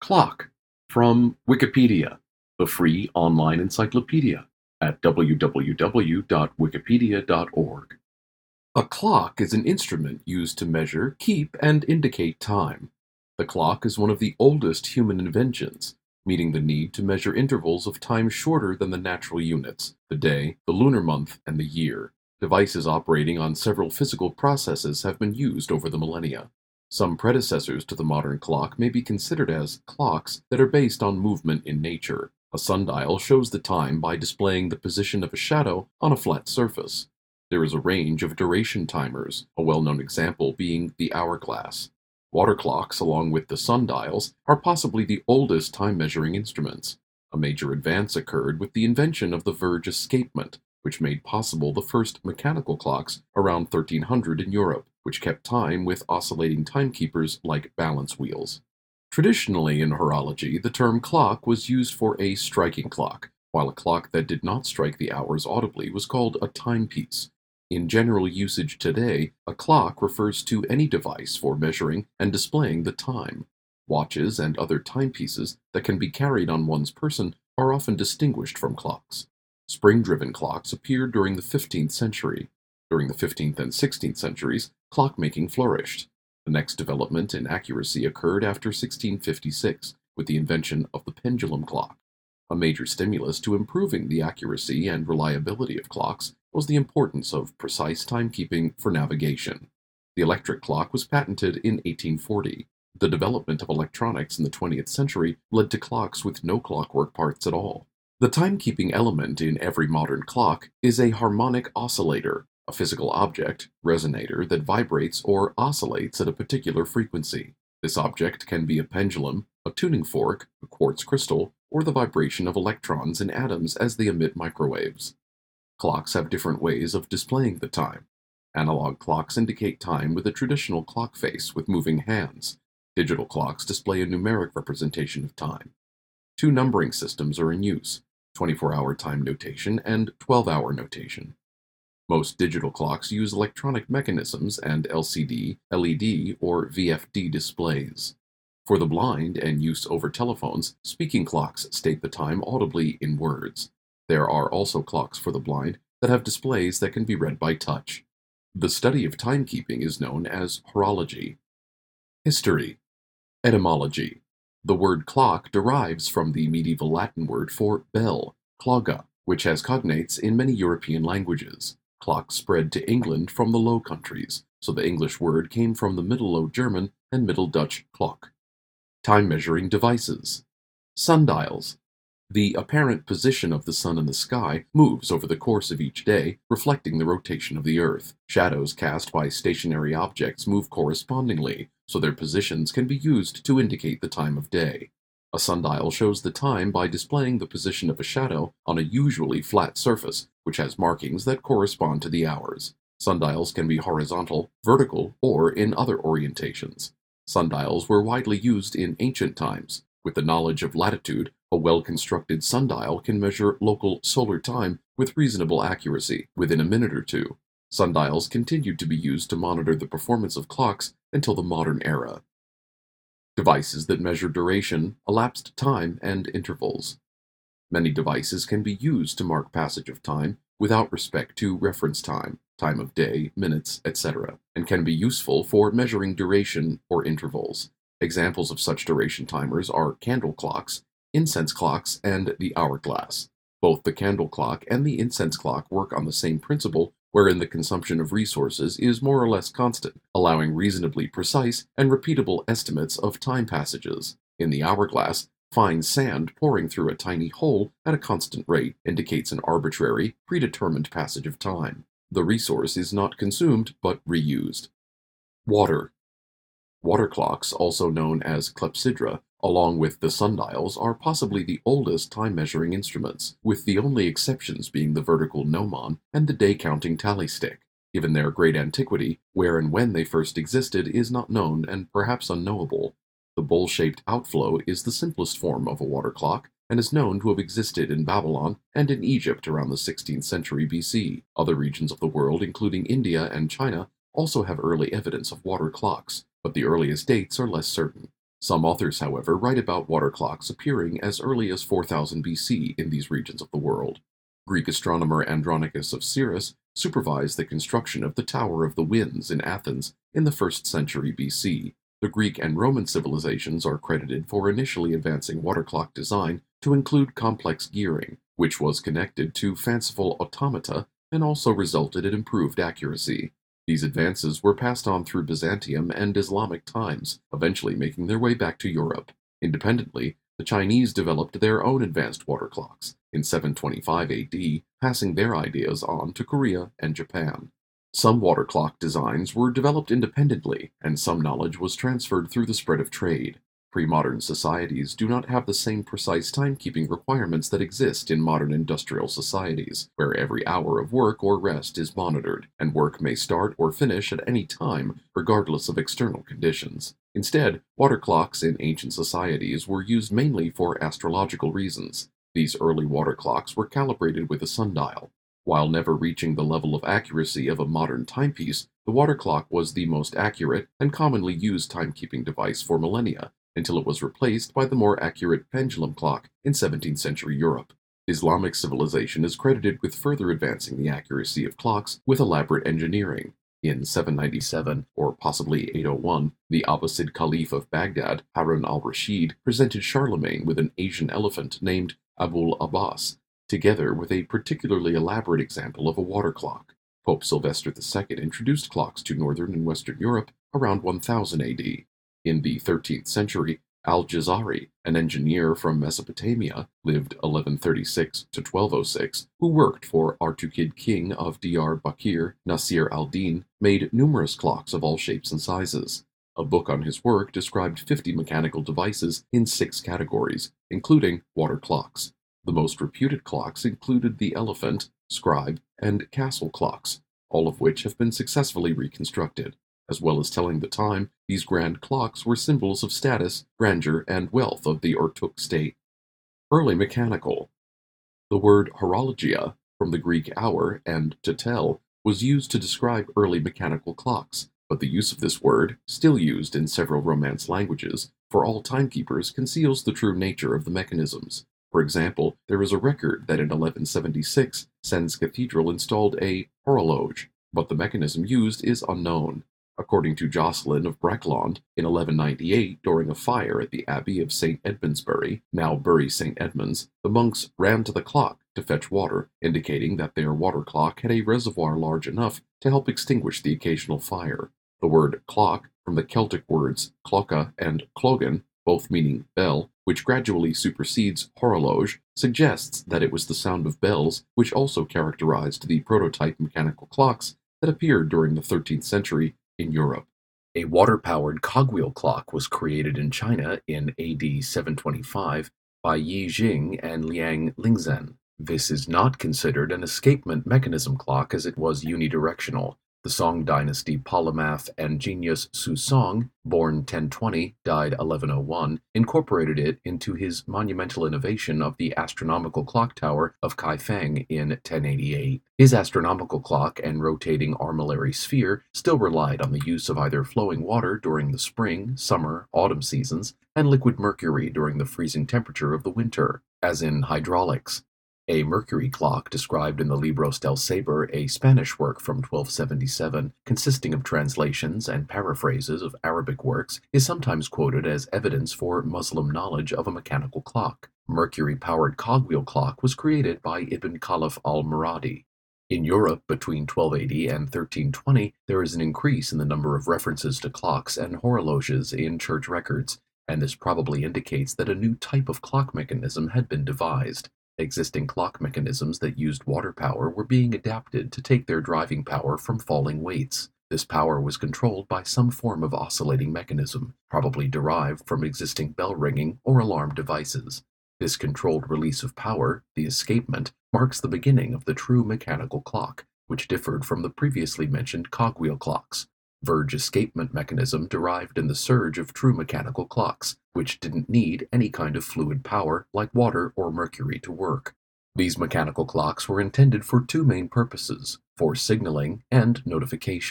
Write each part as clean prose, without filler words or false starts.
Clock from Wikipedia, the free online encyclopedia at www.wikipedia.org. A clock is an instrument used to measure, keep, and indicate time. The clock is one of the oldest human inventions, meeting the need to measure intervals of time shorter than the natural units, the day, the lunar month, and the year. Devices operating on several physical processes have been used over the millennia. Some predecessors to the modern clock may be considered as clocks that are based on movement in nature. A sundial shows the time by displaying the position of a shadow on a flat surface. There is a range of duration timers, a well-known example being the hourglass. Water clocks, along with the sundials, are possibly the oldest time-measuring instruments. A major advance occurred with the invention of the Verge escapement, which made possible the first mechanical clocks around 1300 in Europe, which kept time with oscillating timekeepers like balance wheels. Traditionally in horology, the term clock was used for a striking clock, while a clock that did not strike the hours audibly was called a timepiece. In general usage today, a clock refers to any device for measuring and displaying the time. Watches and other timepieces that can be carried on one's person are often distinguished from clocks. Spring-driven clocks appeared during the 15th century. During the 15th and 16th centuries, clockmaking flourished. The next development in accuracy occurred after 1656, with the invention of the pendulum clock. A major stimulus to improving the accuracy and reliability of clocks was the importance of precise timekeeping for navigation. The electric clock was patented in 1840. The development of electronics in the 20th century led to clocks with no clockwork parts at all. The timekeeping element in every modern clock is a harmonic oscillator, a physical object, resonator, that vibrates or oscillates at a particular frequency. This object can be a pendulum, a tuning fork, a quartz crystal, or the vibration of electrons in atoms as they emit microwaves. Clocks have different ways of displaying the time. Analog clocks indicate time with a traditional clock face with moving hands. Digital clocks display a numeric representation of time. Two numbering systems are in use: 24-hour time notation and 12-hour notation. Most digital clocks use electronic mechanisms and LCD, LED, or VFD displays. For the blind and use over telephones, speaking clocks state the time audibly in words. There are also clocks for the blind that have displays that can be read by touch. The study of timekeeping is known as horology. History. Etymology. The word clock derives from the medieval Latin word for bell, cloga, which has cognates in many European languages. Clock spread to England from the Low Countries, so the English word came from the Middle Low German and Middle Dutch klok. Time-measuring devices. Sundials. The apparent position of the sun in the sky moves over the course of each day, reflecting the rotation of the Earth. Shadows cast by stationary objects move correspondingly, so their positions can be used to indicate the time of day. A sundial shows the time by displaying the position of a shadow on a usually flat surface, which has markings that correspond to the hours. Sundials can be horizontal, vertical, or in other orientations. Sundials were widely used in ancient times. With the knowledge of latitude, a well-constructed sundial can measure local solar time with reasonable accuracy within a minute or two. Sundials continued to be used to monitor the performance of clocks until the modern era. Devices that measure duration, elapsed time, and intervals. Many devices can be used to mark passage of time without respect to reference time, time of day, minutes, etc., and can be useful for measuring duration or intervals. Examples of such duration timers are candle clocks, incense clocks, and the hourglass. Both the candle clock and the incense clock work on the same principle, wherein the consumption of resources is more or less constant, allowing reasonably precise and repeatable estimates of time passages. In the hourglass, fine sand pouring through a tiny hole at a constant rate indicates an arbitrary, predetermined passage of time. The resource is not consumed, but reused. Water. Water clocks, also known as clepsydra, along with the sundials, are possibly the oldest time-measuring instruments, with the only exceptions being the vertical gnomon and the day-counting tally stick. Given their great antiquity, where and when they first existed is not known and perhaps unknowable. The bowl-shaped outflow is the simplest form of a water clock and is known to have existed in Babylon and in Egypt around the 16th century BC. Other regions of the world, including India and China, also have early evidence of water clocks, but the earliest dates are less certain. Some authors, however, write about water clocks appearing as early as 4000 BC in these regions of the world. Greek astronomer Andronicus of Cyrrhus supervised the construction of the Tower of the Winds in Athens in the 1st century BC. The Greek and Roman civilizations are credited for initially advancing water clock design to include complex gearing, which was connected to fanciful automata and also resulted in improved accuracy. These advances were passed on through Byzantium and Islamic times, eventually making their way back to Europe. Independently, the Chinese developed their own advanced water clocks in 725 AD, passing their ideas on to Korea and Japan. Some water clock designs were developed independently, and some knowledge was transferred through the spread of trade. Pre-modern societies do not have the same precise timekeeping requirements that exist in modern industrial societies, where every hour of work or rest is monitored, and work may start or finish at any time, regardless of external conditions. Instead, water clocks in ancient societies were used mainly for astrological reasons. These early water clocks were calibrated with a sundial. While never reaching the level of accuracy of a modern timepiece, the water clock was the most accurate and commonly used timekeeping device for millennia, until it was replaced by the more accurate pendulum clock in 17th century Europe. Islamic civilization is credited with further advancing the accuracy of clocks with elaborate engineering. In 797, or possibly 801, the Abbasid Caliph of Baghdad, Harun al-Rashid, presented Charlemagne with an Asian elephant named Abul Abbas, together with a particularly elaborate example of a water clock. Pope Sylvester II introduced clocks to northern and western Europe around 1000 AD. In the 13th century, Al-Jazari, an engineer from Mesopotamia, lived 1136 to 1206, who worked for Artukid king of Diyarbakir, Nasir al-Din, made numerous clocks of all shapes and sizes. A book on his work described 50 mechanical devices in 6 categories, including water clocks. The most reputed clocks included the elephant, scribe, and castle clocks, all of which have been successfully reconstructed. As well as telling the time, these grand clocks were symbols of status, grandeur, and wealth of the Urtuk state. Early mechanical. The word horologia, from the Greek hour and to tell, was used to describe early mechanical clocks, but the use of this word, still used in several Romance languages, for all timekeepers conceals the true nature of the mechanisms. For example, there is a record that in 1176, Sens Cathedral installed a horologe, but the mechanism used is unknown. According to Jocelyn of Breckland, in 1198, during a fire at the Abbey of St. Edmundsbury, now Bury St. Edmunds, the monks ran to the clock to fetch water, indicating that their water clock had a reservoir large enough to help extinguish the occasional fire. The word clock, from the Celtic words clocha and clogan, both meaning bell, which gradually supersedes horologe, suggests that it was the sound of bells which also characterized the prototype mechanical clocks that appeared during the 13th century in Europe. A water-powered cogwheel clock was created in China in AD 725 by Yi Jing and Liang Lingzhen. This is not considered an escapement mechanism clock as it was unidirectional. The Song dynasty polymath and genius Su Song, born 1020, died 1101, incorporated it into his monumental innovation of the astronomical clock tower of Kaifeng in 1088. His astronomical clock and rotating armillary sphere still relied on the use of either flowing water during the spring, summer, autumn seasons, and liquid mercury during the freezing temperature of the winter, as in hydraulics. A mercury clock, described in the Libros del Saber, a Spanish work from 1277, consisting of translations and paraphrases of Arabic works, is sometimes quoted as evidence for Muslim knowledge of a mechanical clock. Mercury-powered cogwheel clock was created by Ibn Khalaf al-Muradi. In Europe, between 1280 and 1320, there is an increase in the number of references to clocks and horologes in church records, and this probably indicates that a new type of clock mechanism had been devised. Existing clock mechanisms that used water power were being adapted to take their driving power from falling weights. This power was controlled by some form of oscillating mechanism, probably derived from existing bell ringing or alarm devices. This controlled release of power, the escapement, marks the beginning of the true mechanical clock, which differed from the previously mentioned cogwheel clocks. Verge escapement mechanism derived in the surge of true mechanical clocks, which didn't need any kind of fluid power like water or mercury to work. These mechanical clocks were intended for two main purposes, for signaling and notification.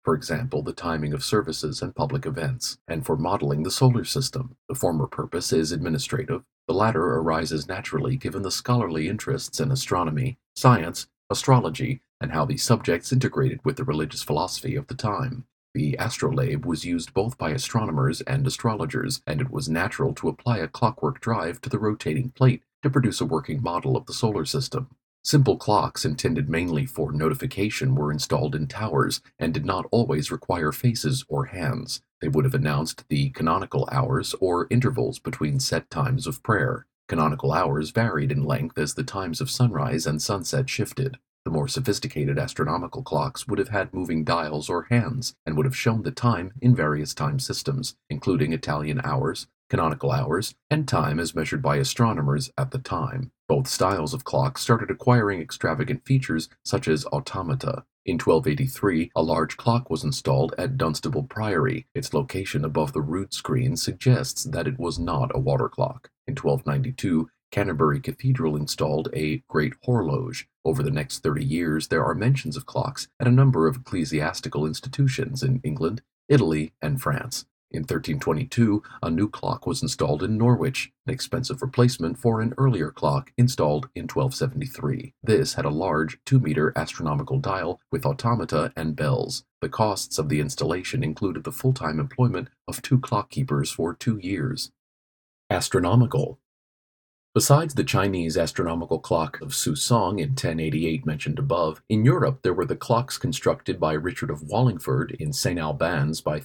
for example, the timing of services and public events, and for modeling the solar system. The former purpose is administrative, the latter arises naturally given the scholarly interests in astronomy, science, astrology, and how these subjects integrated with the religious philosophy of the time. The astrolabe was used both by astronomers and astrologers, and it was natural to apply a clockwork drive to the rotating plate to produce a working model of the solar system. Simple clocks intended mainly for notification were installed in towers and did not always require faces or hands. They would have announced the canonical hours or intervals between set times of prayer. Canonical hours varied in length as the times of sunrise and sunset shifted. The more sophisticated astronomical clocks would have had moving dials or hands and would have shown the time in various time systems, including Italian hours, canonical hours, and time as measured by astronomers at the time. Both styles of clock started acquiring extravagant features such as automata. In 1283, a large clock was installed at Dunstable Priory. Its location above the rood screen suggests that it was not a water clock. In 1292, Canterbury Cathedral installed a great horloge. Over the next 30 years, there are mentions of clocks at a number of ecclesiastical institutions in England, Italy, and France. In 1322, a new clock was installed in Norwich, an expensive replacement for an earlier clock installed in 1273. This had a large 2-meter astronomical dial with automata and bells. The costs of the installation included the full-time employment of 2 clock-keepers for 2 years. Astronomical. Besides the Chinese astronomical clock of Susong in 1088 mentioned above, in Europe there were the clocks constructed by Richard of Wallingford in St. Albans by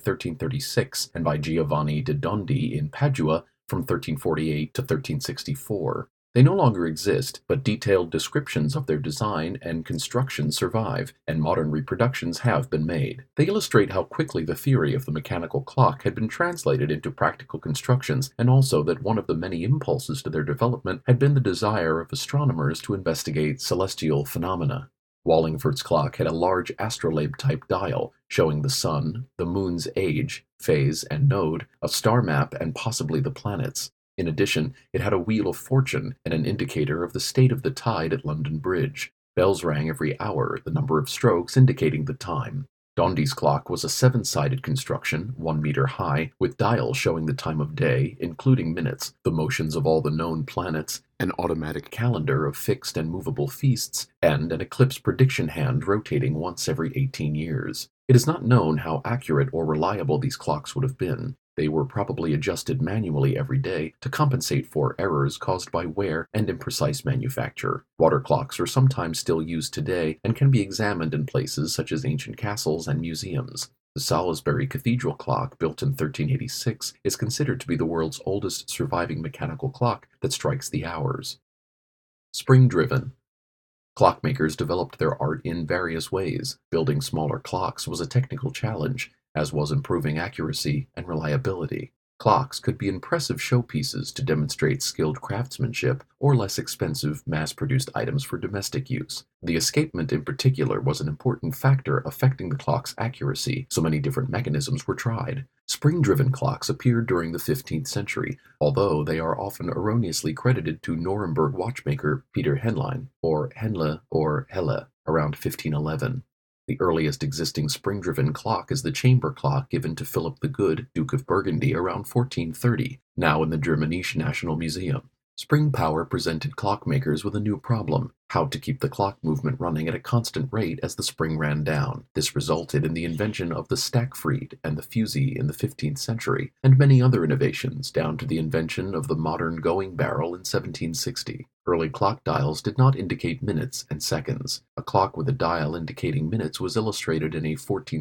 1336 and by Giovanni de Dondi in Padua from 1348 to 1364. They no longer exist, but detailed descriptions of their design and construction survive, and modern reproductions have been made. They illustrate how quickly the theory of the mechanical clock had been translated into practical constructions, and also that one of the many impulses to their development had been the desire of astronomers to investigate celestial phenomena. Wallingford's clock had a large astrolabe-type dial, showing the sun, the moon's age, phase, and node, a star map, and possibly the planets. In addition, it had a wheel of fortune and an indicator of the state of the tide at London Bridge. Bells rang every hour, the number of strokes indicating the time. Dondi's clock was a 7-sided construction, 1 meter high, with dials showing the time of day, including minutes, the motions of all the known planets, an automatic calendar of fixed and movable feasts, and an eclipse prediction hand rotating once every 18 years. It is not known how accurate or reliable these clocks would have been. They were probably adjusted manually every day to compensate for errors caused by wear and imprecise manufacture. Water clocks are sometimes still used today and can be examined in places such as ancient castles and museums. The Salisbury Cathedral clock, built in 1386, is considered to be the world's oldest surviving mechanical clock that strikes the hours. Spring-driven. Clockmakers developed their art in various ways. Building smaller clocks was a technical challenge, as was improving accuracy and reliability. Clocks could be impressive showpieces to demonstrate skilled craftsmanship or less expensive, mass-produced items for domestic use. The escapement in particular was an important factor affecting the clock's accuracy, so many different mechanisms were tried. Spring-driven clocks appeared during the 15th century, although they are often erroneously credited to Nuremberg watchmaker Peter Henlein, or Henle or Helle, around 1511. The earliest existing spring-driven clock is the chamber clock given to Philip the Good, Duke of Burgundy, around 1430, now in the Germanische National Museum. Spring power presented clockmakers with a new problem: how to keep the clock movement running at a constant rate as the spring ran down. This resulted in the invention of the Stackfried and the fusee in the 15th century, and many other innovations, down to the invention of the modern going barrel in 1760. Early clock dials did not indicate minutes and seconds. A clock with a dial indicating minutes was illustrated in a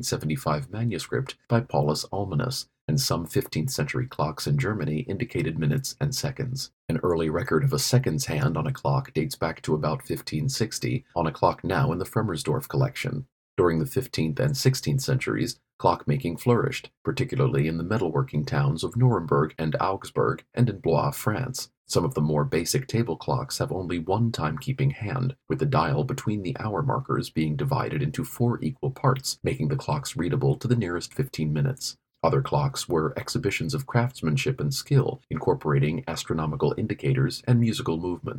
1475 manuscript by Paulus Almanus, and some 15th century clocks in Germany indicated minutes and seconds. An early record of a seconds hand on a clock dates back to about 1560, on a clock now in the Fremersdorf collection. During the 15th and 16th centuries, clockmaking flourished, particularly in the metalworking towns of Nuremberg and Augsburg and in Blois, France. Some of the more basic table clocks have only one timekeeping hand, with the dial between the hour markers being divided into 4 equal parts, making the clocks readable to the nearest 15 minutes. Other clocks were exhibitions of craftsmanship and skill, incorporating astronomical indicators and musical movements.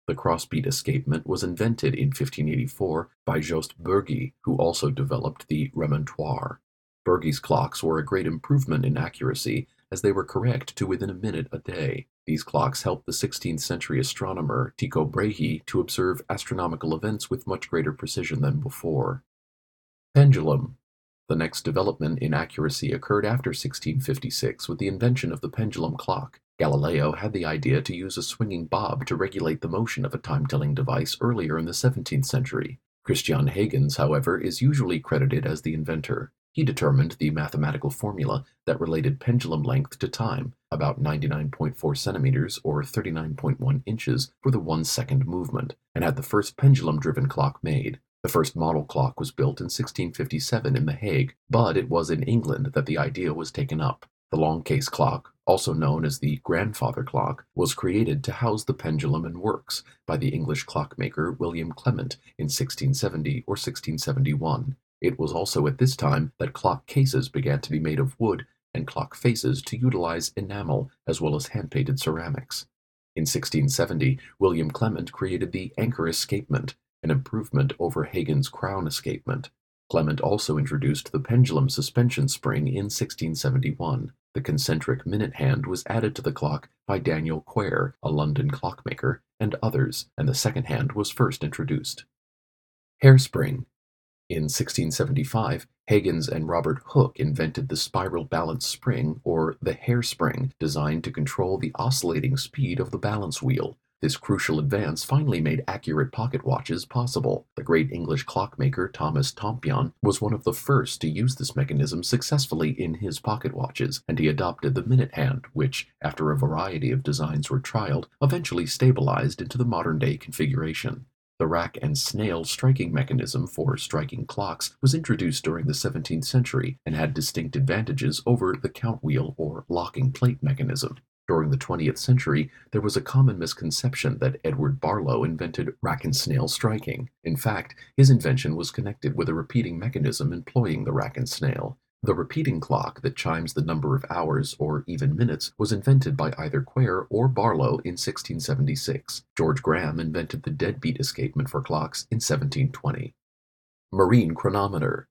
The crossbeat escapement was invented in 1584 by Jost Bürgi, who also developed the remontoire. Bürgi's clocks were a great improvement in accuracy, as they were correct to within a minute a day. These clocks helped the 16th-century astronomer Tycho Brahe to observe astronomical events with much greater precision than before. Pendulum. The next development in accuracy occurred after 1656 with the invention of the pendulum clock. Galileo had the idea to use a swinging bob to regulate the motion of a time-telling device earlier in the 17th century. Christian Huygens, however, is usually credited as the inventor. He determined the mathematical formula that related pendulum length to time, about 99.4 centimeters or 39.1 inches for the 1-second movement, and had the first pendulum-driven clock made. The first model clock was built in 1657 in The Hague, but it was in England that the idea was taken up. The long case clock, also known as the grandfather clock, was created to house the pendulum and works by the English clockmaker William Clement in 1670 or 1671. It was also at this time that clock cases began to be made of wood and clock faces to utilize enamel as well as hand-painted ceramics. In 1670, William Clement created the anchor escapement, an improvement over Huygens' crown escapement. Clement also introduced the pendulum suspension spring in 1671. The concentric minute hand was added to the clock by Daniel Quare, a London clockmaker, and others, and the second hand was first introduced. Hairspring. In 1675, Huygens and Robert Hooke invented the spiral balance spring, or the hairspring, designed to control the oscillating speed of the balance wheel. This crucial advance finally made accurate pocket watches possible. The great English clockmaker Thomas Tompion was one of the first to use this mechanism successfully in his pocket watches, and he adopted the minute hand, which, after a variety of designs were trialed, eventually stabilized into the modern-day configuration. The rack and snail striking mechanism for striking clocks was introduced during the 17th century and had distinct advantages over the count wheel or locking plate mechanism. During the 20th century, there was a common misconception that Edward Barlow invented rack and snail striking. In fact, his invention was connected with a repeating mechanism employing the rack and snail. The repeating clock that chimes the number of hours or even minutes was invented by either Quare or Barlow in 1676. George Graham invented the deadbeat escapement for clocks in 1720. Marine chronometer.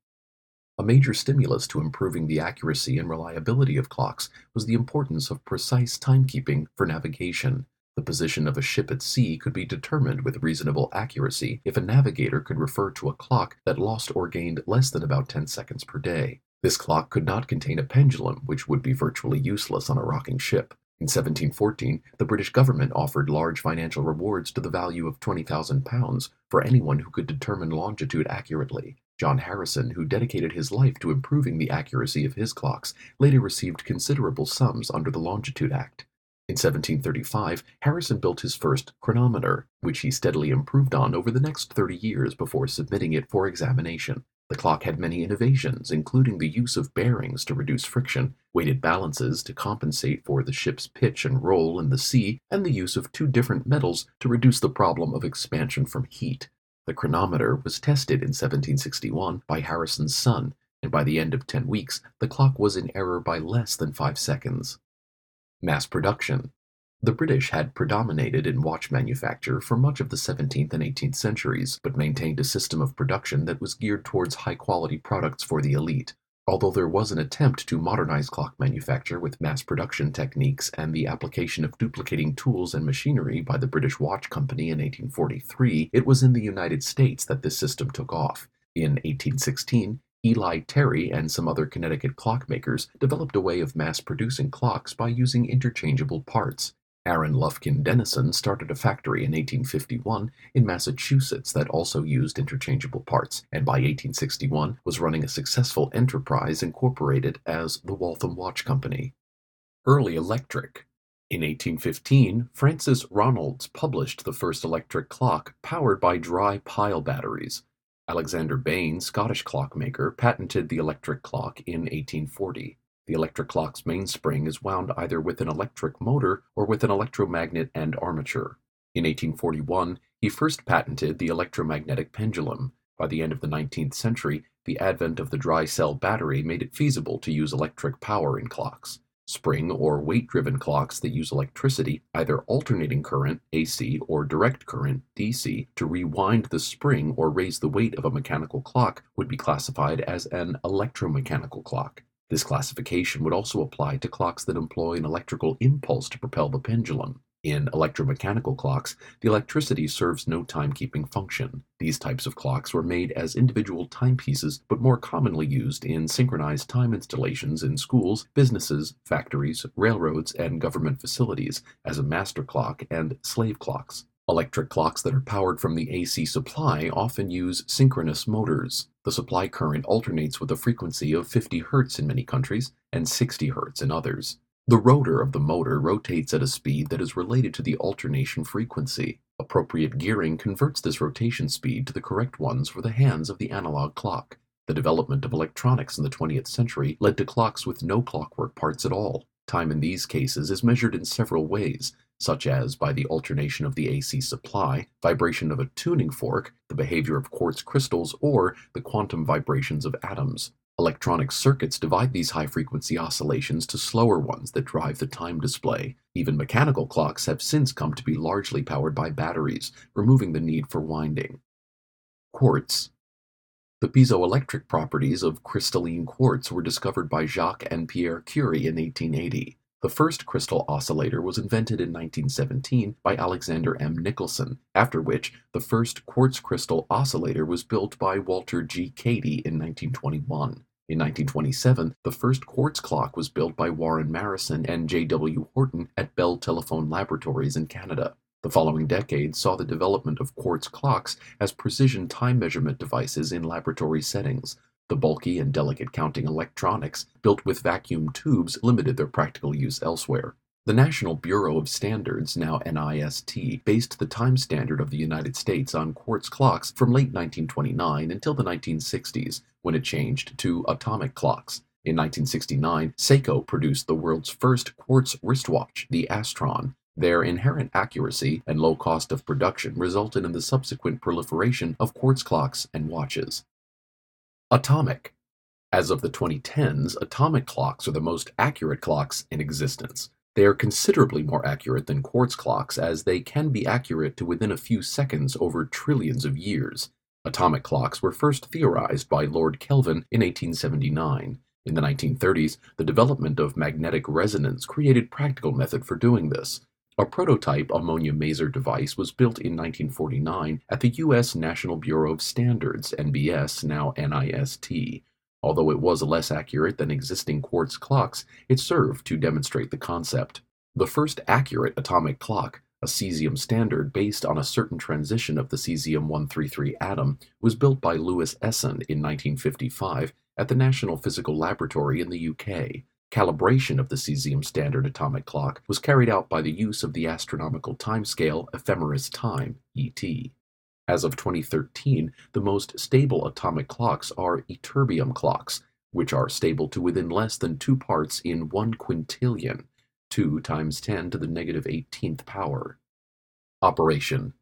A major stimulus to improving the accuracy and reliability of clocks was the importance of precise timekeeping for navigation. The position of a ship at sea could be determined with reasonable accuracy if a navigator could refer to a clock that lost or gained less than about 10 seconds per day. This clock could not contain a pendulum, which would be virtually useless on a rocking ship. In 1714, the British government offered large financial rewards to the value of £20,000 for anyone who could determine longitude accurately. John Harrison, who dedicated his life to improving the accuracy of his clocks, later received considerable sums under the Longitude Act. In 1735, Harrison built his first chronometer, which he steadily improved on over the next 30 years before submitting it for examination. The clock had many innovations, including the use of bearings to reduce friction, weighted balances to compensate for the ship's pitch and roll in the sea, and the use of two different metals to reduce the problem of expansion from heat. The chronometer was tested in 1761 by Harrison's son, and by the end of 10 weeks, the clock was in error by less than 5 seconds. Mass production. The British had predominated in watch manufacture for much of the 17th and 18th centuries, but maintained a system of production that was geared towards high-quality products for the elite. Although there was an attempt to modernize clock manufacture with mass production techniques and the application of duplicating tools and machinery by the British Watch Company in 1843, it was in the United States that this system took off. In 1816, Eli Terry and some other Connecticut clockmakers developed a way of mass-producing clocks by using interchangeable parts. Aaron Lufkin Dennison started a factory in 1851 in Massachusetts that also used interchangeable parts, and by 1861 was running a successful enterprise incorporated as the Waltham Watch Company. Early electric. In 1815, Francis Ronalds published the first electric clock powered by dry pile batteries. Alexander Bain, Scottish clockmaker, patented the electric clock in 1840. The electric clock's mainspring is wound either with an electric motor or with an electromagnet and armature. In 1841, he first patented the electromagnetic pendulum. By the end of the 19th century, the advent of the dry cell battery made it feasible to use electric power in clocks. Spring or weight-driven clocks that use electricity, either alternating current (AC) or direct current (DC), to rewind the spring or raise the weight of a mechanical clock would be classified as an electromechanical clock. This classification would also apply to clocks that employ an electrical impulse to propel the pendulum. In electromechanical clocks, the electricity serves no timekeeping function. These types of clocks were made as individual timepieces, but more commonly used in synchronized time installations in schools, businesses, factories, railroads, and government facilities as a master clock and slave clocks. Electric clocks that are powered from the AC supply often use synchronous motors. The supply current alternates with a frequency of 50 Hz in many countries and 60 Hz in others. The rotor of the motor rotates at a speed that is related to the alternation frequency. Appropriate gearing converts this rotation speed to the correct ones for the hands of the analog clock. The development of electronics in the 20th century led to clocks with no clockwork parts at all. Time in these cases is measured in several ways, such as by the alternation of the AC supply, vibration of a tuning fork, the behavior of quartz crystals, or the quantum vibrations of atoms. Electronic circuits divide these high-frequency oscillations to slower ones that drive the time display. Even mechanical clocks have since come to be largely powered by batteries, removing the need for winding. Quartz. The piezoelectric properties of crystalline quartz were discovered by Jacques and Pierre Curie in 1880. The first crystal oscillator was invented in 1917 by Alexander M. Nicholson, after which the first quartz crystal oscillator was built by Walter G. Cady in 1921. In 1927, the first quartz clock was built by Warren Marrison and J. W. Horton at Bell Telephone Laboratories in Canada. The following decade saw the development of quartz clocks as precision time measurement devices in laboratory settings. The bulky and delicate counting electronics built with vacuum tubes limited their practical use elsewhere. The National Bureau of Standards, now NIST, based the time standard of the United States on quartz clocks from late 1929 until the 1960s, when it changed to atomic clocks. In 1969, Seiko produced the world's first quartz wristwatch, the Astron. Their inherent accuracy and low cost of production resulted in the subsequent proliferation of quartz clocks and watches. Atomic. As of the 2010s, atomic clocks are the most accurate clocks in existence. They are considerably more accurate than quartz clocks, as they can be accurate to within a few seconds over trillions of years. Atomic clocks were first theorized by Lord Kelvin in 1879. In the 1930s, the development of magnetic resonance created practical method for doing this. A prototype ammonia maser device was built in 1949 at the U.S. National Bureau of Standards, NBS, now NIST. Although it was less accurate than existing quartz clocks, it served to demonstrate the concept. The first accurate atomic clock, a cesium standard based on a certain transition of the cesium-133 atom, was built by Louis Essen in 1955 at the National Physical Laboratory in the UK. Calibration of the cesium standard atomic clock was carried out by the use of the astronomical timescale ephemeris time, ET. As of 2013, the most stable atomic clocks are ytterbium clocks, which are stable to within less than 2 parts in 1 quintillion, 2 times 10 to the negative 18th power. Operation.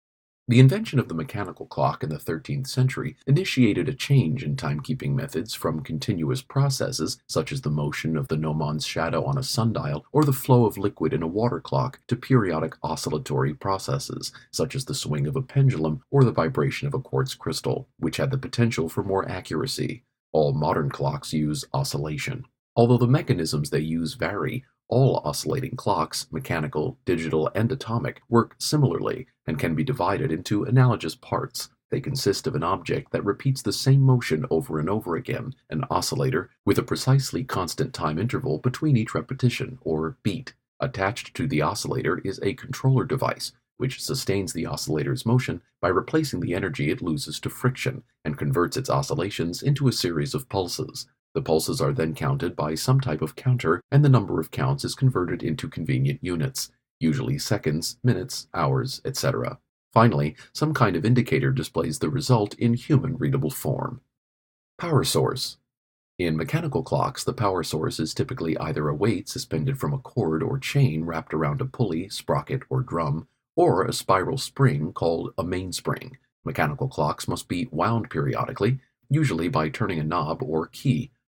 The invention of the mechanical clock in the 13th century initiated a change in timekeeping methods from continuous processes, such as the motion of the gnomons shadow on a sundial or the flow of liquid in a water clock, to periodic oscillatory processes, such as the swing of a pendulum or the vibration of a quartz crystal, which had the potential for more accuracy. All modern clocks use oscillation. Although the mechanisms they use vary, all oscillating clocks, mechanical, digital, and atomic, work similarly and can be divided into analogous parts. They consist of an object that repeats the same motion over and over again, an oscillator, with a precisely constant time interval between each repetition, or beat. Attached to the oscillator is a controller device, which sustains the oscillator's motion by replacing the energy it loses to friction and converts its oscillations into a series of pulses. The pulses are then counted by some type of counter, and the number of counts is converted into convenient units, usually seconds, minutes, hours, etc. Finally, some kind of indicator displays the result in human-readable form. Power source. In mechanical clocks, the power source is typically either a weight suspended from a cord or chain wrapped around a pulley, sprocket, or drum, or a spiral spring called a mainspring. Mechanical clocks must be wound periodically, usually by turning a knob or key.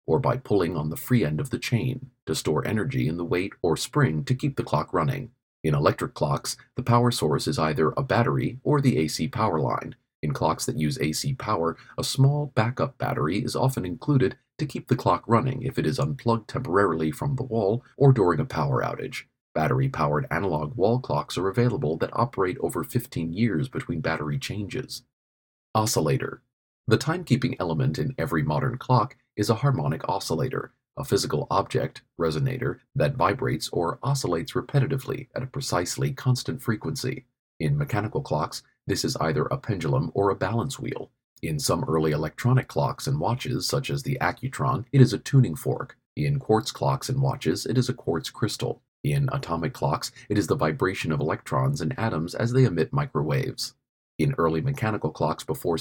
or by pulling on the free end of the chain to store energy in the weight or spring to keep the clock running. In electric clocks, the power source is either a battery or the AC power line. In clocks that use AC power, a small backup battery is often included to keep the clock running if it is unplugged temporarily from the wall or during a power outage. Battery-powered analog wall clocks are available that operate over 15 years between battery changes. Oscillator. The timekeeping element in every modern clock is a harmonic oscillator, a physical object, resonator, that vibrates or oscillates repetitively at a precisely constant frequency. In mechanical clocks, this is either a pendulum or a balance wheel. In some early electronic clocks and watches, such as the Accutron, it is a tuning fork. In quartz clocks and watches, it is a quartz crystal. In atomic clocks, it is the vibration of electrons and atoms as they emit microwaves. In early mechanical clocks before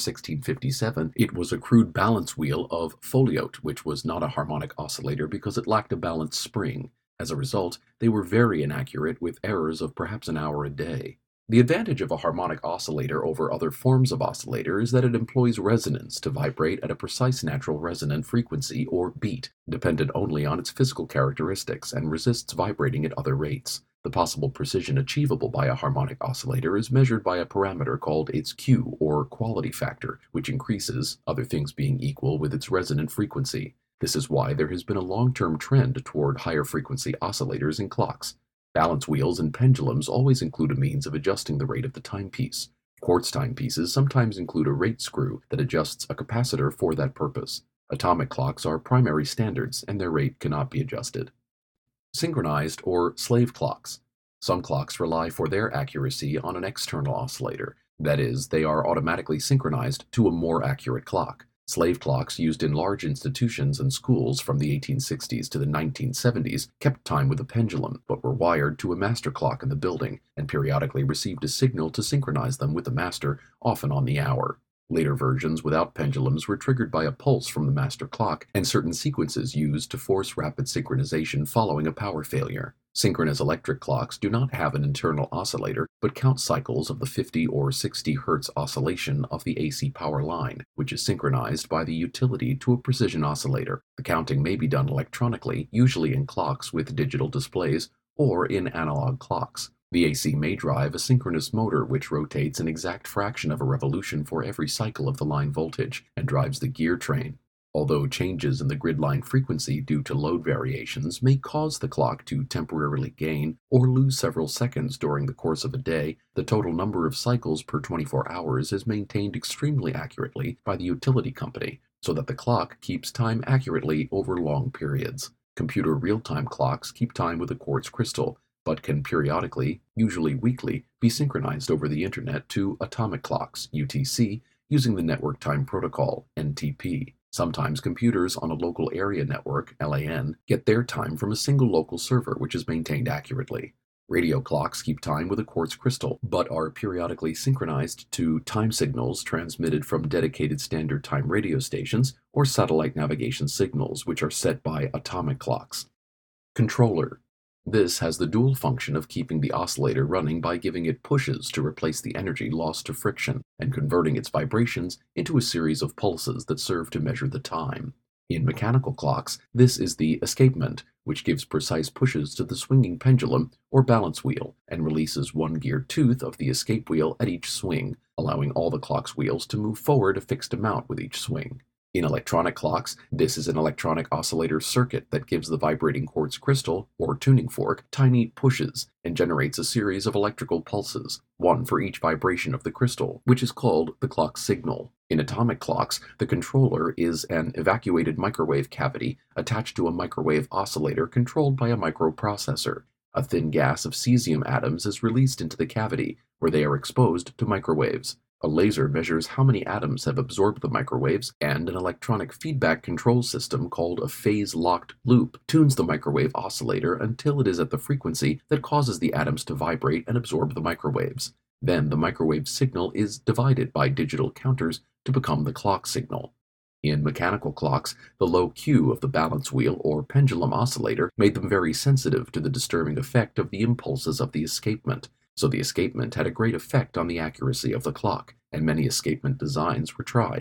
1657, it was a crude balance wheel of foliote, which was not a harmonic oscillator because it lacked a balanced spring. As a result, they were very inaccurate with errors of perhaps an hour a day. The advantage of a harmonic oscillator over other forms of oscillator is that it employs resonance to vibrate at a precise natural resonant frequency, or beat, dependent only on its physical characteristics, and resists vibrating at other rates. The possible precision achievable by a harmonic oscillator is measured by a parameter called its Q, or quality factor, which increases, other things being equal, with its resonant frequency. This is why there has been a long-term trend toward higher frequency oscillators in clocks. Balance wheels and pendulums always include a means of adjusting the rate of the timepiece. Quartz timepieces sometimes include a rate screw that adjusts a capacitor for that purpose. Atomic clocks are primary standards, and their rate cannot be adjusted. Synchronized or slave clocks. Some clocks rely for their accuracy on an external oscillator. That is, they are automatically synchronized to a more accurate clock. Slave clocks used in large institutions and schools from the 1860s to the 1970s kept time with a pendulum, but were wired to a master clock in the building, and periodically received a signal to synchronize them with the master, often on the hour. Later versions without pendulums were triggered by a pulse from the master clock and certain sequences used to force rapid synchronization following a power failure. Synchronous electric clocks do not have an internal oscillator, but count cycles of the 50 or 60 Hz oscillation of the AC power line, which is synchronized by the utility to a precision oscillator. The counting may be done electronically, usually in clocks with digital displays, or in analog clocks. The AC may drive a synchronous motor which rotates an exact fraction of a revolution for every cycle of the line voltage and drives the gear train. Although changes in the grid line frequency due to load variations may cause the clock to temporarily gain or lose several seconds during the course of a day, the total number of cycles per 24 hours is maintained extremely accurately by the utility company, so that the clock keeps time accurately over long periods. Computer real-time clocks keep time with a quartz crystal, but can periodically, usually weekly, be synchronized over the Internet to atomic clocks, UTC, using the Network Time Protocol, NTP. Sometimes computers on a local area network, LAN, get their time from a single local server which is maintained accurately. Radio clocks keep time with a quartz crystal, but are periodically synchronized to time signals transmitted from dedicated standard time radio stations or satellite navigation signals, which are set by atomic clocks. Controller. This has the dual function of keeping the oscillator running by giving it pushes to replace the energy lost to friction and converting its vibrations into a series of pulses that serve to measure the time. In mechanical clocks, this is the escapement, which gives precise pushes to the swinging pendulum or balance wheel and releases one geared tooth of the escape wheel at each swing, allowing all the clock's wheels to move forward a fixed amount with each swing. In electronic clocks, this is an electronic oscillator circuit that gives the vibrating quartz crystal, or tuning fork, tiny pushes and generates a series of electrical pulses, one for each vibration of the crystal, which is called the clock signal. In atomic clocks, the controller is an evacuated microwave cavity attached to a microwave oscillator controlled by a microprocessor. A thin gas of cesium atoms is released into the cavity, where they are exposed to microwaves. A laser measures how many atoms have absorbed the microwaves, and an electronic feedback control system called a phase-locked loop tunes the microwave oscillator until it is at the frequency that causes the atoms to vibrate and absorb the microwaves. Then the microwave signal is divided by digital counters to become the clock signal. In mechanical clocks, the low Q of the balance wheel or pendulum oscillator made them very sensitive to the disturbing effect of the impulses of the escapement. So the escapement had a great effect on the accuracy of the clock, and many escapement designs were tried.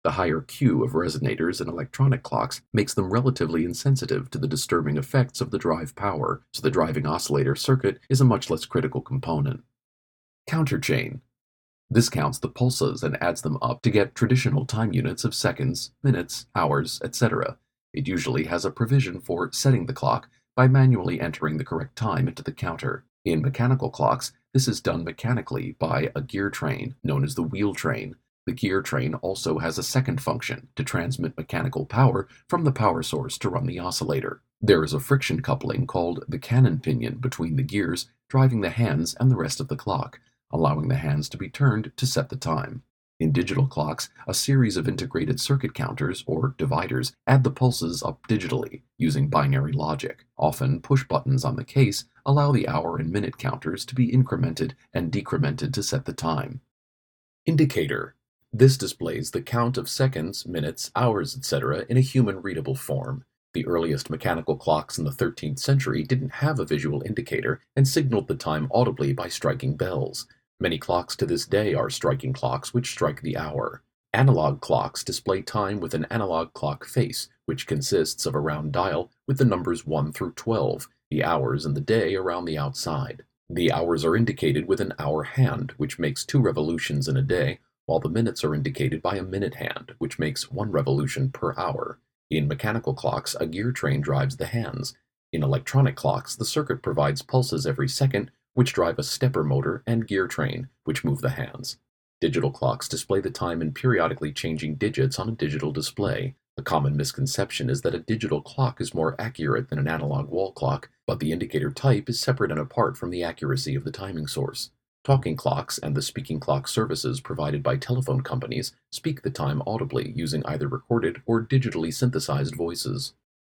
The higher Q of resonators in electronic clocks makes them relatively insensitive to the disturbing effects of the drive power, so the driving oscillator circuit is a much less critical component. Counterchain. This counts the pulses and adds them up to get traditional time units of seconds, minutes, hours, etc. It usually has a provision for setting the clock by manually entering the correct time into the counter. In mechanical clocks, this is done mechanically by a gear train, known as the wheel train. The gear train also has a second function, to transmit mechanical power from the power source to run the oscillator. There is a friction coupling called the cannon pinion between the gears, driving the hands and the rest of the clock, allowing the hands to be turned to set the time. In digital clocks, a series of integrated circuit counters, or dividers, add the pulses up digitally, using binary logic. Often, push buttons on the case allow the hour and minute counters to be incremented and decremented to set the time. Indicator. This displays the count of seconds, minutes, hours, etc. in a human-readable form. The earliest mechanical clocks in the 13th century didn't have a visual indicator and signaled the time audibly by striking bells. Many clocks to this day are striking clocks which strike the hour. Analog clocks display time with an analog clock face, which consists of a round dial with the numbers 1 through 12, the hours and the day around the outside. The hours are indicated with an hour hand, which makes 2 revolutions in a day, while the minutes are indicated by a minute hand, which makes 1 revolution per hour. In mechanical clocks, a gear train drives the hands. In electronic clocks, the circuit provides pulses every second, which drive a stepper motor and gear train, which move the hands. Digital clocks display the time in periodically changing digits on a digital display. A common misconception is that a digital clock is more accurate than an analog wall clock, but the indicator type is separate and apart from the accuracy of the timing source. Talking clocks and the speaking clock services provided by telephone companies speak the time audibly using either recorded or digitally synthesized voices.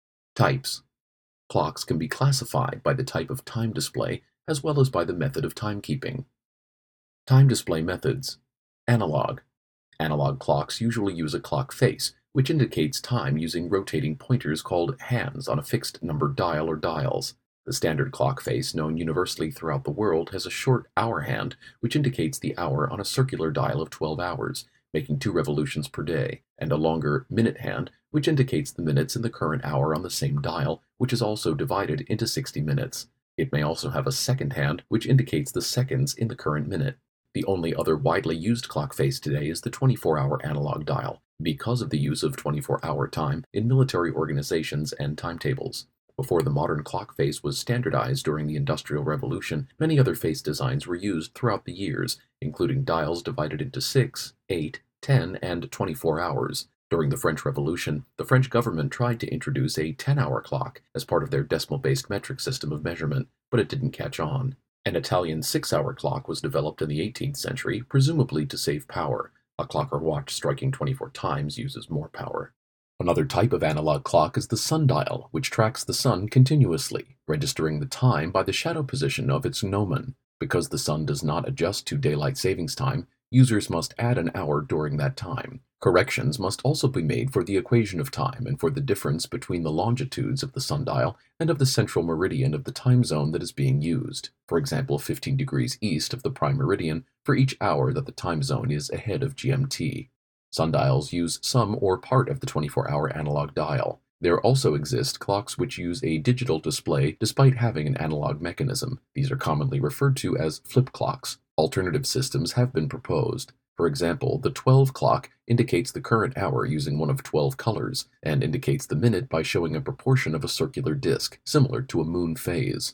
Types. Clocks can be classified by the type of time display as well as by the method of timekeeping. Time display methods. Analog. Analog clocks usually use a clock face, which indicates time using rotating pointers called hands on a fixed numbered dial or dials. The standard clock face, known universally throughout the world, has a short hour hand, which indicates the hour on a circular dial of 12 hours, making 2 revolutions per day, and a longer minute hand, which indicates the minutes in the current hour on the same dial, which is also divided into 60 minutes. It may also have a second hand, which indicates the seconds in the current minute. The only other widely used clock face today is the 24-hour analog dial, because of the use of 24-hour time in military organizations and timetables. Before the modern clock face was standardized during the Industrial Revolution, many other face designs were used throughout the years, including dials divided into 6, 8, 10, and 24 hours. During the French Revolution, the French government tried to introduce a 10-hour clock as part of their decimal-based metric system of measurement, but it didn't catch on. An Italian 6-hour clock was developed in the 18th century, presumably to save power. A clock or watch striking 24 times uses more power. Another type of analog clock is the sundial, which tracks the sun continuously, registering the time by the shadow position of its gnomon. Because the sun does not adjust to daylight savings time, users must add an hour during that time. Corrections must also be made for the equation of time and for the difference between the longitudes of the sundial and of the central meridian of the time zone that is being used. For example, 15 degrees east of the prime meridian for each hour that the time zone is ahead of GMT. Sundials use some or part of the 24-hour analog dial. There also exist clocks which use a digital display despite having an analog mechanism. These are commonly referred to as flip clocks. Alternative systems have been proposed. For example, the 12 clock indicates the current hour using one of 12 colors, and indicates the minute by showing a proportion of a circular disk, similar to a moon phase.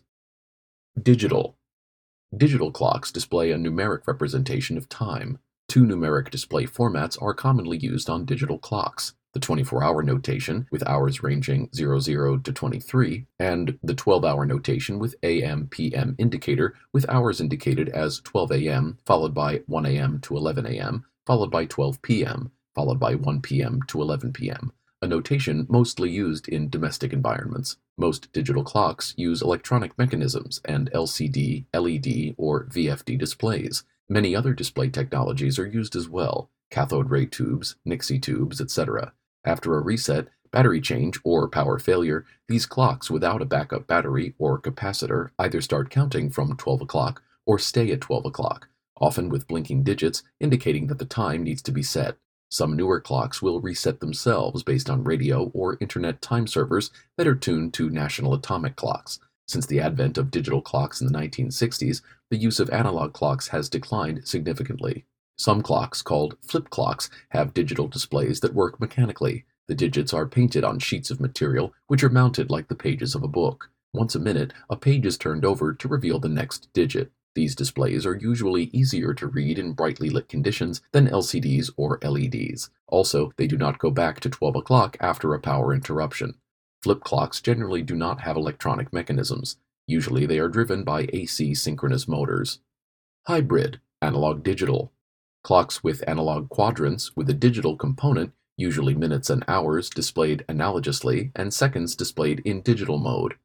Digital. Digital clocks display a numeric representation of time. 2 numeric display formats are commonly used on digital clocks: the 24-hour notation, with hours ranging 00 to 23, and the 12-hour notation with AM/PM indicator, with hours indicated as 12 a.m., followed by 1 a.m. to 11 a.m., followed by 12 p.m., followed by 1 p.m. to 11 p.m., a notation mostly used in domestic environments. Most digital clocks use electronic mechanisms and LCD, LED, or VFD displays. Many other display technologies are used as well: cathode ray tubes, Nixie tubes, etc. After a reset, battery change, or power failure, these clocks without a backup battery or capacitor either start counting from 12 o'clock or stay at 12 o'clock, often with blinking digits indicating that the time needs to be set. Some newer clocks will reset themselves based on radio or internet time servers that are tuned to national atomic clocks. Since the advent of digital clocks in the 1960s, the use of analog clocks has declined significantly. Some clocks, called flip clocks, have digital displays that work mechanically. The digits are painted on sheets of material which are mounted like the pages of a book. Once a minute, a page is turned over to reveal the next digit. These displays are usually easier to read in brightly lit conditions than LCDs or LEDs. Also, they do not go back to 12 o'clock after a power interruption. Flip clocks generally do not have electronic mechanisms. Usually they are driven by AC synchronous motors. Hybrid, analog-digital. Clocks with analog quadrants with a digital component, usually minutes and hours displayed analogously and seconds displayed in digital mode.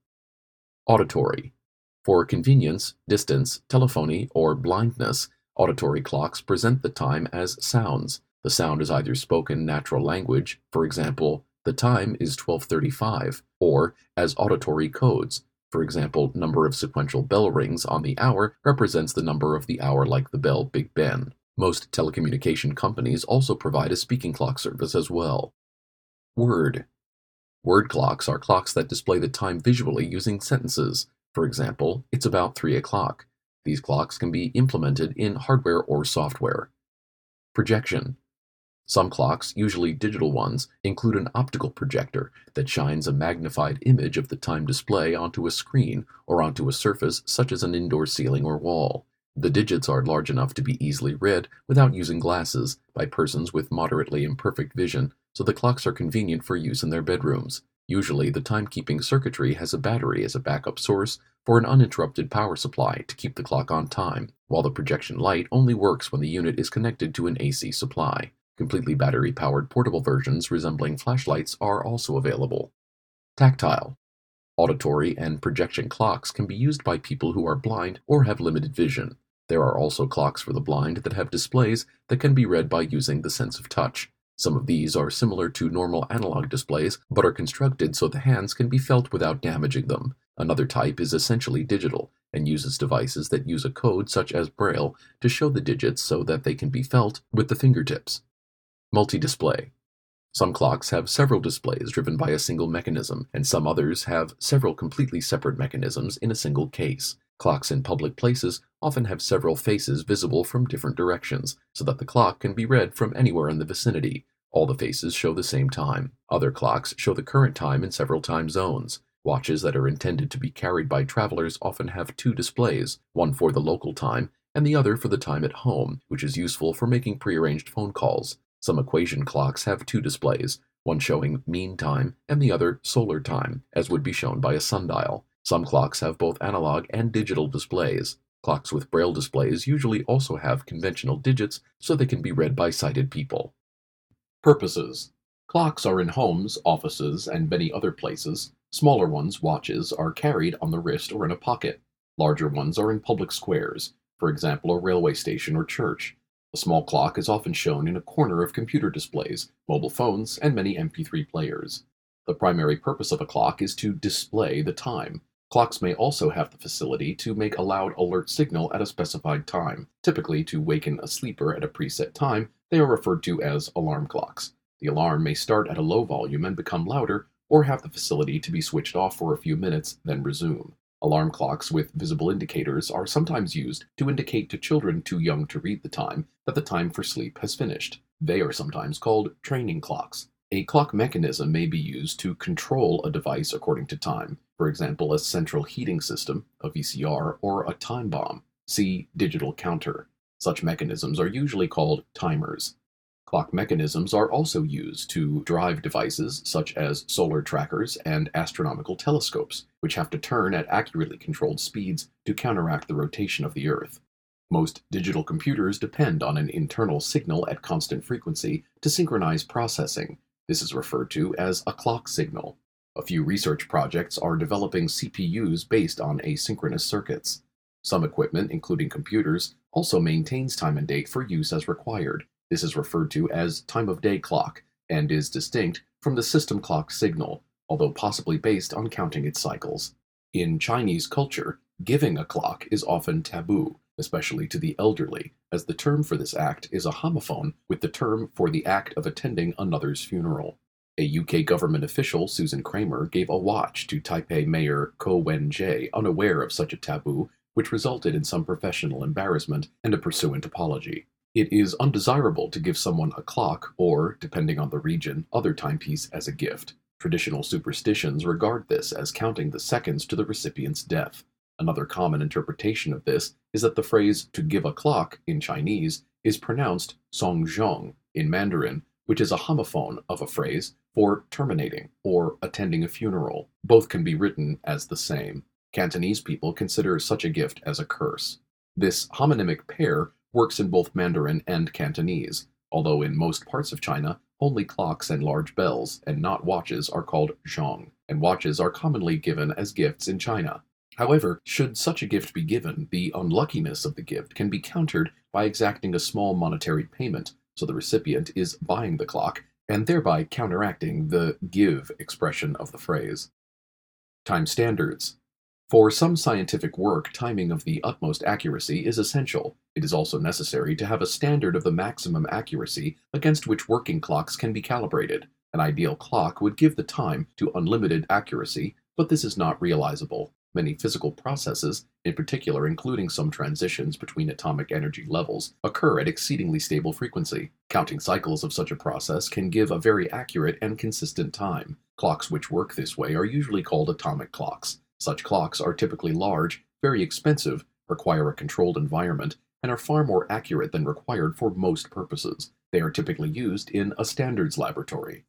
Auditory. For convenience, distance, telephony, or blindness, auditory clocks present the time as sounds. The sound is either spoken natural language, for example, the time is 12:35, or as auditory codes. For example, number of sequential bell rings on the hour represents the number of the hour like the bell Big Ben. Most telecommunication companies also provide a speaking clock service as well. Word. Word clocks are clocks that display the time visually using sentences. For example, it's about 3 o'clock. These clocks can be implemented in hardware or software. Projection. Some clocks, usually digital ones, include an optical projector that shines a magnified image of the time display onto a screen or onto a surface such as an indoor ceiling or wall. The digits are large enough to be easily read without using glasses by persons with moderately imperfect vision, so the clocks are convenient for use in their bedrooms. Usually, the timekeeping circuitry has a battery as a backup source for an uninterrupted power supply to keep the clock on time, while the projection light only works when the unit is connected to an AC supply. Completely battery-powered portable versions resembling flashlights are also available. Tactile. Auditory and projection clocks can be used by people who are blind or have limited vision. There are also clocks for the blind that have displays that can be read by using the sense of touch. Some of these are similar to normal analog displays, but are constructed so the hands can be felt without damaging them. Another type is essentially digital, and uses devices that use a code such as Braille to show the digits so that they can be felt with the fingertips. Multi-display. Some clocks have several displays driven by a single mechanism, and some others have several completely separate mechanisms in a single case. Clocks in public places often have several faces visible from different directions, so that the clock can be read from anywhere in the vicinity. All the faces show the same time. Other clocks show the current time in several time zones. Watches that are intended to be carried by travelers often have two displays, one for the local time and the other for the time at home, which is useful for making prearranged phone calls. Some equation clocks have two displays, one showing mean time and the other solar time, as would be shown by a sundial. Some clocks have both analog and digital displays. Clocks with Braille displays usually also have conventional digits so they can be read by sighted people. Purposes. Clocks are in homes, offices, and many other places. Smaller ones, watches, are carried on the wrist or in a pocket. Larger ones are in public squares, for example a railway station or church. A small clock is often shown in a corner of computer displays, mobile phones, and many MP3 players. The primary purpose of a clock is to display the time. Clocks may also have the facility to make a loud alert signal at a specified time. Typically, to waken a sleeper at a preset time, they are referred to as alarm clocks. The alarm may start at a low volume and become louder, or have the facility to be switched off for a few minutes, then resume. Alarm clocks with visible indicators are sometimes used to indicate to children too young to read the time that the time for sleep has finished. They are sometimes called training clocks. A clock mechanism may be used to control a device according to time, for example a central heating system, a VCR, or a time bomb. See digital counter. Such mechanisms are usually called timers. Clock mechanisms are also used to drive devices such as solar trackers and astronomical telescopes, which have to turn at accurately controlled speeds to counteract the rotation of the Earth. Most digital computers depend on an internal signal at constant frequency to synchronize processing. This is referred to as a clock signal. A few research projects are developing CPUs based on asynchronous circuits. Some equipment, including computers, also maintains time and date for use as required. This is referred to as time-of-day clock and is distinct from the system clock signal, although possibly based on counting its cycles. In Chinese culture, giving a clock is often taboo, especially to the elderly, as the term for this act is a homophone with the term for the act of attending another's funeral. A UK government official, Susan Kramer, gave a watch to Taipei Mayor Ko Wen-je, unaware of such a taboo, which resulted in some professional embarrassment and a pursuant apology. It is undesirable to give someone a clock or, depending on the region, other timepiece as a gift. Traditional superstitions regard this as counting the seconds to the recipient's death. Another common interpretation of this is that the phrase "to give a clock" in Chinese is pronounced "songzhong" in Mandarin, which is a homophone of a phrase for terminating or attending a funeral. Both can be written as the same. Cantonese people consider such a gift as a curse. This homonymic pair works in both Mandarin and Cantonese, although in most parts of China, only clocks and large bells, and not watches, are called zhong, and watches are commonly given as gifts in China. However, should such a gift be given, the unluckiness of the gift can be countered by exacting a small monetary payment, so the recipient is buying the clock, and thereby counteracting the give expression of the phrase. Time standards. For some scientific work, timing of the utmost accuracy is essential. It is also necessary to have a standard of the maximum accuracy against which working clocks can be calibrated. An ideal clock would give the time to unlimited accuracy, but this is not realizable. Many physical processes, in particular including some transitions between atomic energy levels, occur at exceedingly stable frequency. Counting cycles of such a process can give a very accurate and consistent time. Clocks which work this way are usually called atomic clocks. Such clocks are typically large, very expensive, require a controlled environment, and are far more accurate than required for most purposes. They are typically used in a standards laboratory.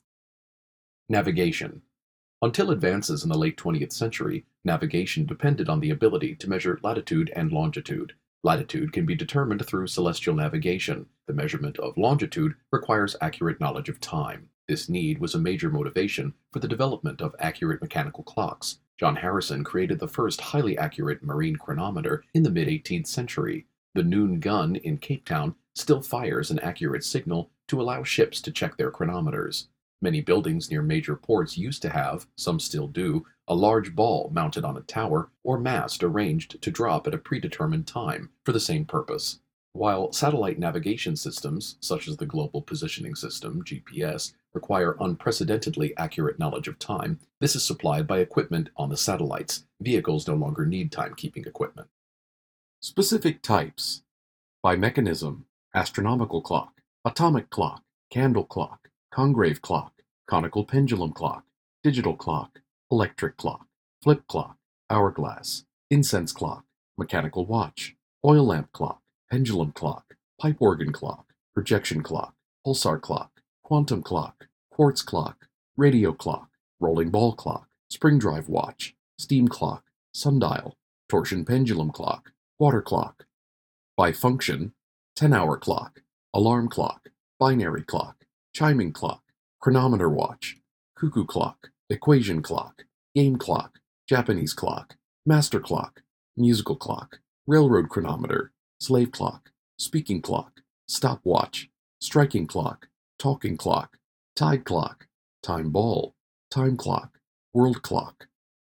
Navigation. Until advances in the late 20th century, navigation depended on the ability to measure latitude and longitude. Latitude can be determined through celestial navigation. The measurement of longitude requires accurate knowledge of time. This need was a major motivation for the development of accurate mechanical clocks. John Harrison created the first highly accurate marine chronometer in the mid-18th century. The Noon gun in Cape Town still fires an accurate signal to allow ships to check their chronometers. Many buildings near major ports used to have, some still do, a large ball mounted on a tower or mast arranged to drop at a predetermined time for the same purpose. While satellite navigation systems, such as the Global Positioning System, GPS, require unprecedentedly accurate knowledge of time, this is supplied by equipment on the satellites. Vehicles no longer need timekeeping equipment. Specific types. By mechanism: astronomical clock, atomic clock, candle clock, congrave clock, conical pendulum clock, digital clock, electric clock, flip clock, hourglass, incense clock, mechanical watch, oil lamp clock, pendulum clock, pipe organ clock, projection clock, pulsar clock, quantum clock, quartz clock, radio clock, rolling ball clock, spring drive watch, steam clock, sundial, torsion pendulum clock, water clock. By function: 10-hour clock, alarm clock, binary clock, chiming clock, chronometer watch, cuckoo clock, equation clock, game clock, Japanese clock, master clock, musical clock, railroad chronometer, slave clock, speaking clock, stopwatch, striking clock, talking clock, tide clock, time ball, time clock, world clock.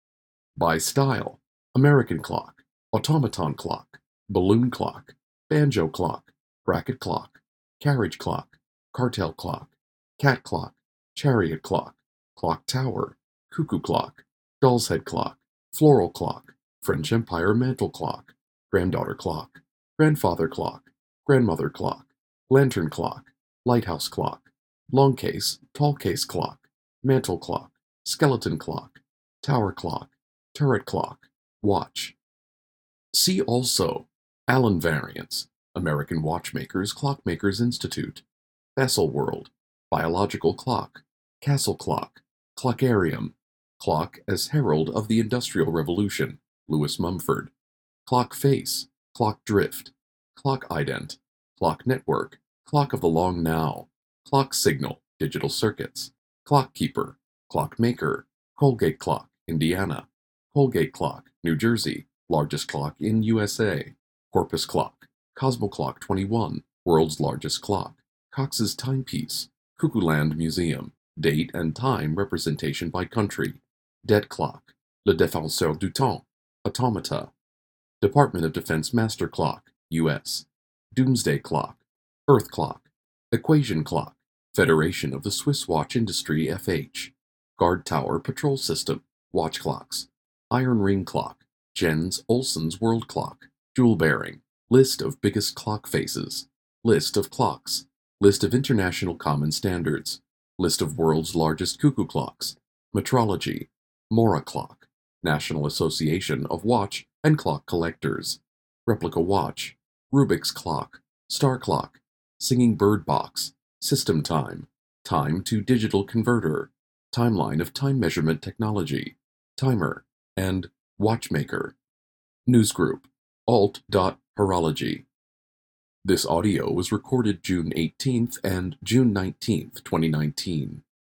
By style: American clock, automaton clock, balloon clock, banjo clock, bracket clock, carriage clock, cartel clock, cat clock, chariot clock, clock tower, cuckoo clock, doll's head clock, floral clock, French Empire mantle clock, granddaughter clock, grandfather clock, grandmother clock, lantern clock, lighthouse clock, long case, tall case clock, mantle clock, skeleton clock, tower clock, turret clock, watch. See also: Allen variants, American Watchmakers Clockmakers Institute, Baselworld, biological clock, castle clock, clockarium, clock as herald of the Industrial Revolution, Lewis Mumford, clock face, clock drift, clock ident, clock network, clock of the long now, clock signal, digital circuits, clockkeeper, clockmaker, Colgate clock, Indiana, Colgate clock, New Jersey, largest clock in USA, Corpus clock, Cosmo Clock 21, world's largest clock, Cox's timepiece, Cuckooland Museum, date and time representation by country, dead clock, Le Défenseur du Temps, automata, Department of Defense master clock, U.S., Doomsday Clock, Earth Clock, Equation Clock, Federation of the Swiss Watch Industry FH, Guard Tower Patrol System, Watch Clocks, Iron Ring Clock, Jens Olsen's World Clock, Jewel Bearing, List of Biggest Clock Faces, List of Clocks, List of International Common Standards, List of World's Largest Cuckoo Clocks, Metrology, Mora Clock, National Association of Watch and Clock Collectors, Replica Watch, Rubik's Clock, Star Clock, Singing Bird Box, System Time, Time to Digital Converter, Timeline of Time Measurement Technology, Timer, and Watchmaker. Newsgroup, alt.horology. This audio was recorded June 18th and June 19th, 2019.